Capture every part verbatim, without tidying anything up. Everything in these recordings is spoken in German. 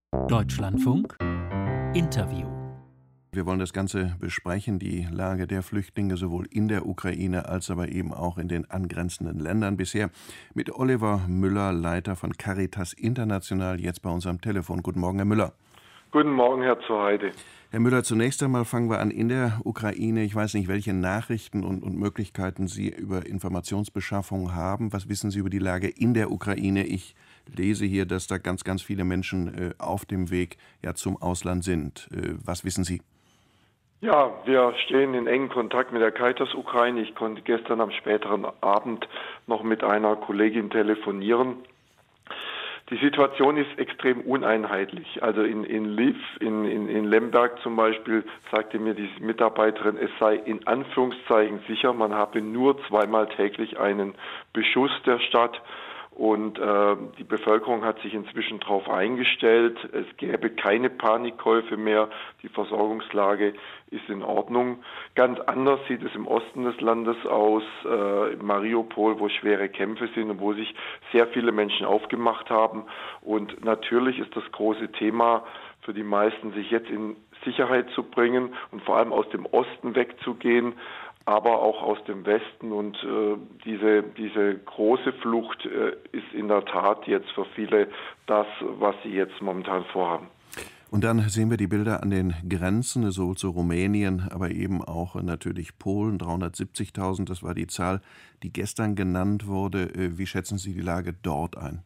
Deutschlandfunk Interview. Wir wollen das Ganze besprechen, die Lage der Flüchtlinge sowohl in der Ukraine als aber eben auch in den angrenzenden Ländern. Bisher mit Oliver Müller, Leiter von Caritas International, jetzt bei uns am Telefon. Guten Morgen, Herr Müller. Guten Morgen, Herr Zuheide. Herr Müller, zunächst einmal fangen wir an in der Ukraine. Ich weiß nicht, welche Nachrichten und, und Möglichkeiten Sie über Informationsbeschaffung haben. Was wissen Sie über die Lage in der Ukraine? Ich lese hier, dass da ganz, ganz viele Menschen äh, auf dem Weg ja, zum Ausland sind. Äh, was wissen Sie? Ja, wir stehen in engem Kontakt mit der Caritas Ukraine. Ich konnte gestern am späteren Abend noch mit einer Kollegin telefonieren. Die Situation ist extrem uneinheitlich. Also in, in Lviv, in, in, in Lemberg zum Beispiel, sagte mir diese Mitarbeiterin, es sei in Anführungszeichen sicher, man habe nur zweimal täglich einen Beschuss der Stadt. Und äh, die Bevölkerung hat sich inzwischen darauf eingestellt. Es gäbe keine Panikkäufe mehr. Die Versorgungslage ist in Ordnung. Ganz anders sieht es im Osten des Landes aus, äh, in Mariupol, wo schwere Kämpfe sind und wo sich sehr viele Menschen aufgemacht haben. Und natürlich ist das große Thema für die meisten, sich jetzt in Sicherheit zu bringen und vor allem aus dem Osten wegzugehen, aber auch aus dem Westen. Und äh, diese, diese große Flucht äh, ist in der Tat jetzt für viele das, was sie jetzt momentan vorhaben. Und dann sehen wir die Bilder an den Grenzen, sowohl zu Rumänien, aber eben auch natürlich Polen, dreihundertsiebzigtausend, das war die Zahl, die gestern genannt wurde. Wie schätzen Sie die Lage dort ein?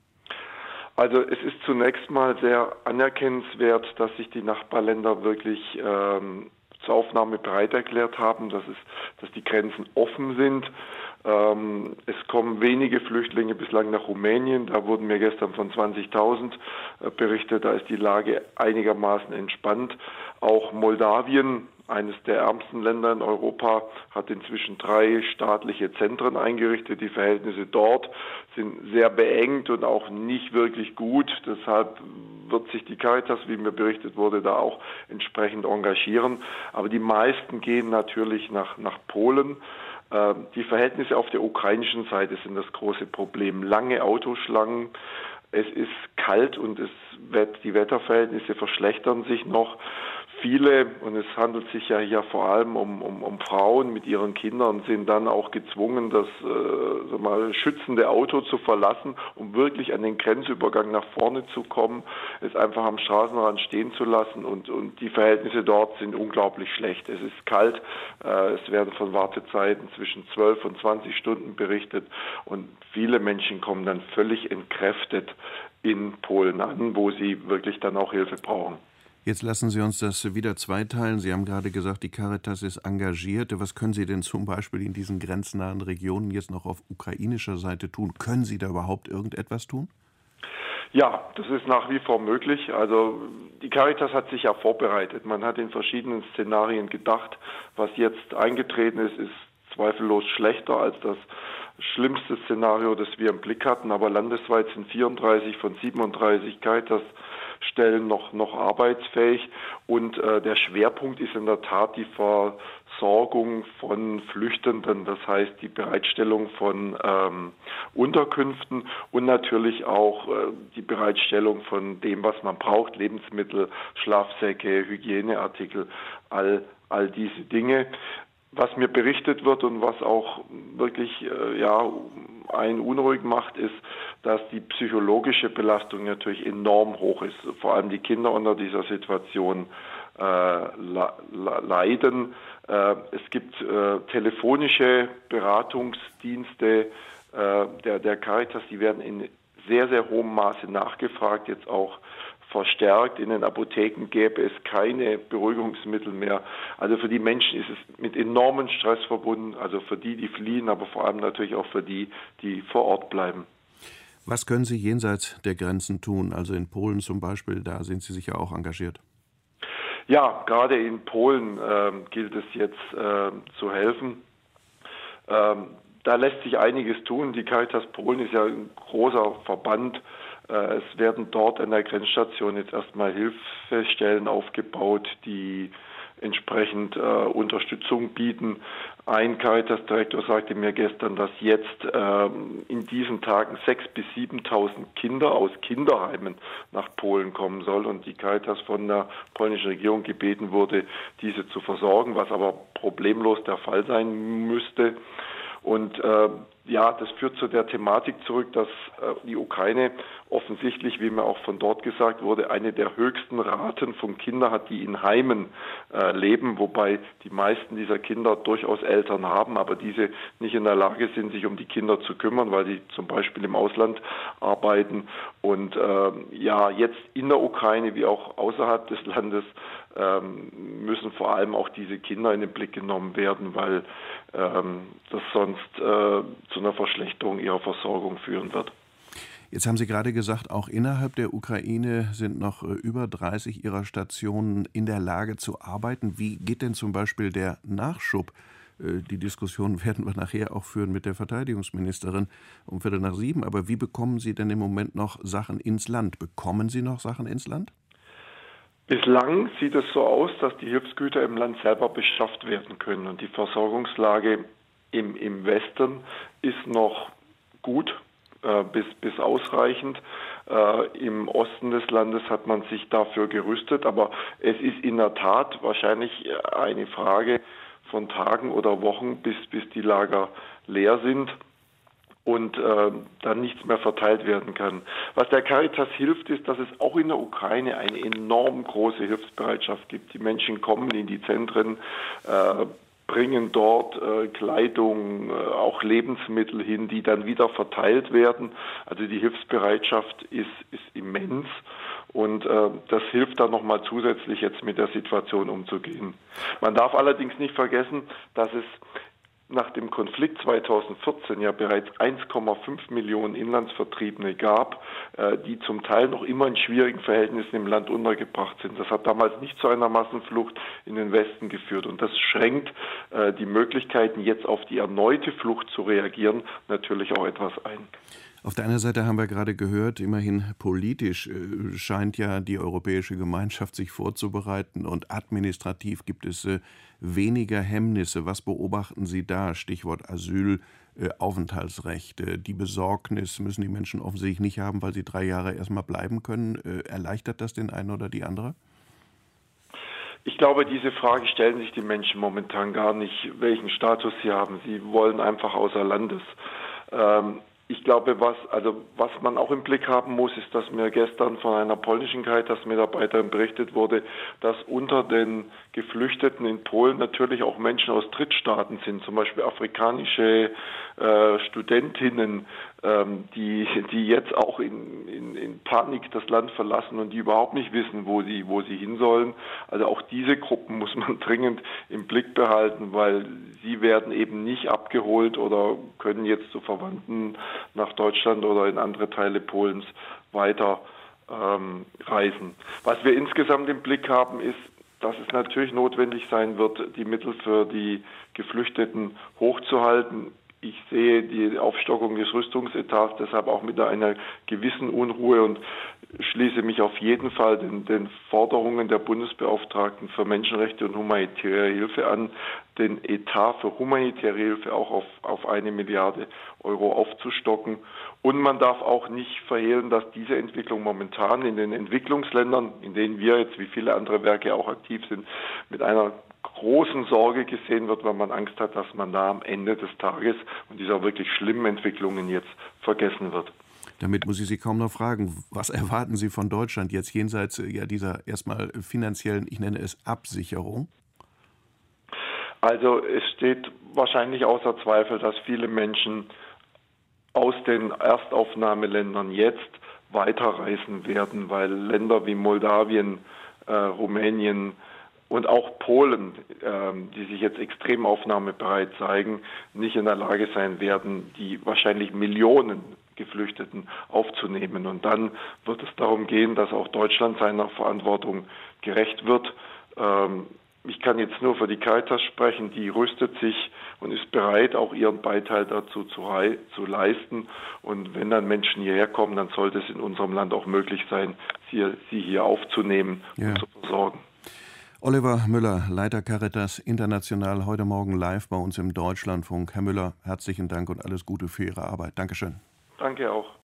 Also es ist zunächst mal sehr anerkennenswert, dass sich die Nachbarländer wirklich ähm, zur Aufnahme bereit erklärt haben, dass es, dass die Grenzen offen sind. Ähm, es kommen wenige Flüchtlinge bislang nach Rumänien. Da wurden mir gestern von zwanzigtausend äh, berichtet. Da ist die Lage einigermaßen entspannt. Auch Moldawien, eines der ärmsten Länder in Europa, hat inzwischen drei staatliche Zentren eingerichtet. Die Verhältnisse dort sind sehr beengt und auch nicht wirklich gut. Deshalb wird sich die Caritas, wie mir berichtet wurde, da auch entsprechend engagieren. Aber die meisten gehen natürlich nach, nach Polen. Äh, die Verhältnisse auf der ukrainischen Seite sind das große Problem. Lange Autoschlangen. Es ist kalt und es wird, die Wetterverhältnisse verschlechtern sich noch. Viele, und es handelt sich ja hier vor allem um, um, um Frauen mit ihren Kindern, sind dann auch gezwungen, das äh, so mal, schützende Auto zu verlassen, um wirklich an den Grenzübergang nach vorne zu kommen, es einfach am Straßenrand stehen zu lassen. Und, und die Verhältnisse dort sind unglaublich schlecht. Es ist kalt, äh, es werden von Wartezeiten zwischen zwölf und zwanzig Stunden berichtet und viele Menschen kommen dann völlig entkräftet in Polen an, wo sie wirklich dann auch Hilfe brauchen. Jetzt lassen Sie uns das wieder zweiteilen. Sie haben gerade gesagt, die Caritas ist engagiert. Was können Sie denn zum Beispiel in diesen grenznahen Regionen jetzt noch auf ukrainischer Seite tun? Können Sie da überhaupt irgendetwas tun? Ja, das ist nach wie vor möglich. Also die Caritas hat sich ja vorbereitet. Man hat in verschiedenen Szenarien gedacht. Was jetzt eingetreten ist, ist zweifellos schlechter als das schlimmste Szenario, das wir im Blick hatten. Aber landesweit sind vierunddreißig von siebenunddreißig Caritas Stellen noch, noch arbeitsfähig und äh, der Schwerpunkt ist in der Tat die Versorgung von Flüchtenden, das heißt die Bereitstellung von ähm, Unterkünften und natürlich auch äh, die Bereitstellung von dem, was man braucht, Lebensmittel, Schlafsäcke, Hygieneartikel, all, all diese Dinge. Was mir berichtet wird und was auch wirklich äh, ja, einen unruhig macht, ist, dass die psychologische Belastung natürlich enorm hoch ist. Vor allem die Kinder unter dieser Situation äh, la, la, leiden. Äh, es gibt äh, telefonische Beratungsdienste äh, der, der Caritas, die werden in sehr, sehr hohem Maße nachgefragt, jetzt auch verstärkt. In den Apotheken gäbe es keine Beruhigungsmittel mehr. Also für die Menschen ist es mit enormem Stress verbunden, also für die, die fliehen, aber vor allem natürlich auch für die, die vor Ort bleiben. Was können Sie jenseits der Grenzen tun? Also in Polen zum Beispiel, da sind Sie sicher auch engagiert. Ja, gerade in Polen äh, gilt es jetzt äh, zu helfen. Ähm, da lässt sich einiges tun. Die Caritas Polen ist ja ein großer Verband. Es werden dort an der Grenzstation jetzt erstmal Hilfestellen aufgebaut, die entsprechend äh, Unterstützung bieten. Ein Caritas-Direktor sagte mir gestern, dass jetzt äh, in diesen Tagen sechstausend bis siebentausend Kinder aus Kinderheimen nach Polen kommen soll und die Caritas von der polnischen Regierung gebeten wurde, diese zu versorgen, was aber problemlos der Fall sein müsste. Und äh, ja, das führt zu der Thematik zurück, dass äh, die Ukraine offensichtlich, wie mir auch von dort gesagt wurde, eine der höchsten Raten von Kindern hat, die in Heimen äh, leben, wobei die meisten dieser Kinder durchaus Eltern haben, aber diese nicht in der Lage sind, sich um die Kinder zu kümmern, weil sie zum Beispiel im Ausland arbeiten. Und äh, ja, jetzt in der Ukraine wie auch außerhalb des Landes ähm, müssen vor allem auch diese Kinder in den Blick genommen werden, weil ähm, das sonst äh, zu einer Verschlechterung ihrer Versorgung führen wird. Jetzt haben Sie gerade gesagt, auch innerhalb der Ukraine sind noch über dreißig Ihrer Stationen in der Lage zu arbeiten. Wie geht denn zum Beispiel der Nachschub? Die Diskussion werden wir nachher auch führen mit der Verteidigungsministerin um Viertel nach sieben. Aber wie bekommen Sie denn im Moment noch Sachen ins Land? Bekommen Sie noch Sachen ins Land? Bislang sieht es so aus, dass die Hilfsgüter im Land selber beschafft werden können. Und die Versorgungslage im, im Westen ist noch gut. Bis, bis ausreichend. Äh, Im Osten des Landes hat man sich dafür gerüstet, aber es ist in der Tat wahrscheinlich eine Frage von Tagen oder Wochen, bis, bis die Lager leer sind und äh, dann nichts mehr verteilt werden kann. Was der Caritas hilft, ist, dass es auch in der Ukraine eine enorm große Hilfsbereitschaft gibt. Die Menschen kommen in die Zentren, äh, bringen dort äh, Kleidung, äh, auch Lebensmittel hin, die dann wieder verteilt werden. Also die Hilfsbereitschaft ist, ist immens und äh, das hilft dann nochmal zusätzlich jetzt mit der Situation umzugehen. Man darf allerdings nicht vergessen, dass es nach dem Konflikt zweitausendvierzehn ja bereits eins Komma fünf Millionen Inlandsvertriebene gab, äh, die zum Teil noch immer in schwierigen Verhältnissen im Land untergebracht sind. Das hat damals nicht zu einer Massenflucht in den Westen geführt und das schränkt äh, die Möglichkeiten, jetzt auf die erneute Flucht zu reagieren, natürlich auch etwas ein. Auf der einen Seite haben wir gerade gehört, immerhin politisch äh, scheint ja die europäische Gemeinschaft sich vorzubereiten und administrativ gibt es äh, weniger Hemmnisse. Was beobachten Sie da? Stichwort Asyl, äh, Aufenthaltsrecht. Äh, die Besorgnis müssen die Menschen offensichtlich nicht haben, weil sie drei Jahre erstmal bleiben können. Äh, erleichtert das den einen oder die andere? Ich glaube, diese Frage stellen sich die Menschen momentan gar nicht, welchen Status sie haben. Sie wollen einfach außer Landes. Ähm, Ich glaube, was, also was man auch im Blick haben muss, ist, dass mir gestern von einer polnischen Caritas-Mitarbeiterin berichtet wurde, dass unter den Geflüchteten in Polen natürlich auch Menschen aus Drittstaaten sind, zum Beispiel afrikanische äh, Studentinnen, ähm, die, die jetzt auch in, in, in Panik das Land verlassen und die überhaupt nicht wissen, wo sie, wo sie hin sollen. Also auch diese Gruppen muss man dringend im Blick behalten, weil sie werden eben nicht abgeholt oder können jetzt zu Verwandten nach Deutschland oder in andere Teile Polens weiter ähm, reisen. Was wir insgesamt im Blick haben, ist, dass es natürlich notwendig sein wird, die Mittel für die Geflüchteten hochzuhalten. Ich sehe die Aufstockung des Rüstungsetats deshalb auch mit einer gewissen Unruhe und schließe mich auf jeden Fall den, den Forderungen der Bundesbeauftragten für Menschenrechte und humanitäre Hilfe an, den Etat für humanitäre Hilfe auch auf, auf eine Milliarde Euro aufzustocken. Und man darf auch nicht verhehlen, dass diese Entwicklung momentan in den Entwicklungsländern, in denen wir jetzt wie viele andere Werke auch aktiv sind, mit einer großen Sorge gesehen wird, weil man Angst hat, dass man da am Ende des Tages und dieser wirklich schlimmen Entwicklungen jetzt vergessen wird. Damit muss ich Sie kaum noch fragen, was erwarten Sie von Deutschland jetzt jenseits ja, dieser erstmal finanziellen, ich nenne es Absicherung? Also es steht wahrscheinlich außer Zweifel, dass viele Menschen aus den Erstaufnahmeländern jetzt weiterreisen werden, weil Länder wie Moldawien, äh, Rumänien und auch Polen, äh, die sich jetzt extrem aufnahmebereit zeigen, nicht in der Lage sein werden, die wahrscheinlich Millionen Geflüchteten aufzunehmen. Und dann wird es darum gehen, dass auch Deutschland seiner Verantwortung gerecht wird. Ähm, ich kann jetzt nur für die Caritas sprechen, die rüstet sich und ist bereit, auch ihren Beitrag dazu zu, zu leisten. Und wenn dann Menschen hierher kommen, dann sollte es in unserem Land auch möglich sein, sie, sie hier aufzunehmen ja. und zu versorgen. Oliver Müller, Leiter Caritas International, heute Morgen live bei uns im Deutschlandfunk. Herr Müller, herzlichen Dank und alles Gute für Ihre Arbeit. Dankeschön. Danke auch.